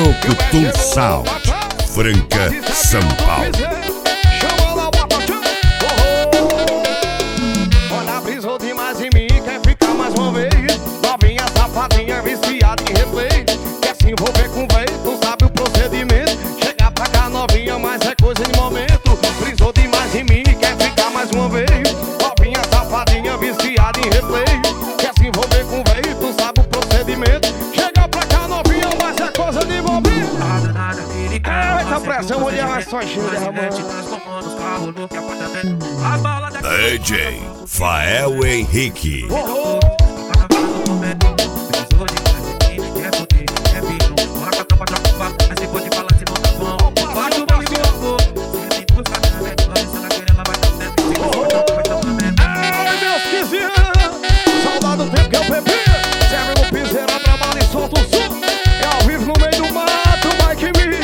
Brucutu Sound, Franca, São Paulo. Olha, brisou demais em mim, quer ficar mais uma vez. Novinha, safadinha, viciada em replay. Quer se envolver com véi, tu sabe o procedimento. Chegar pra cá novinha, mas é coisa de momento. Brisou demais em mim, quer ficar mais uma vez. Novinha, safadinha, viciada em replay. Quer se envolver com véi, tu sabe o procedimento. Chegar pra cá novinha, mas é coisa de momento. Eita pressão, mulher, só gira, DJ Fael Henrique. Saudade do tempo que eu bebi. Serve no piseira, trabalha e solta o som. É ao vivo no meio do mato, vai que me.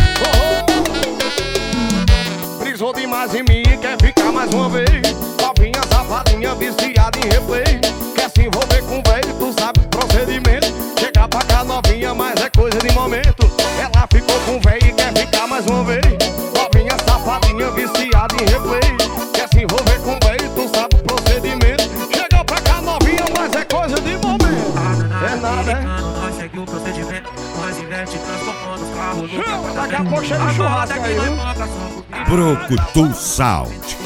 Brisou demais em mim, quer ficar mais uma vez. Novinha, safadinha, viciada em replay. Quer se envolver com velho, tu sabe o procedimento. Chegar pra cá novinha, mas é coisa de momento. Ela ficou com velho e quer ficar mais uma vez. Novinha, safadinha, viciada em replay. Quer se envolver com velho, tu sabe o procedimento. Chega pra cá novinha, mas é coisa de momento. É nada, é? Daqui a pouco chega o churrasco aí, viu? Brucutu Sound,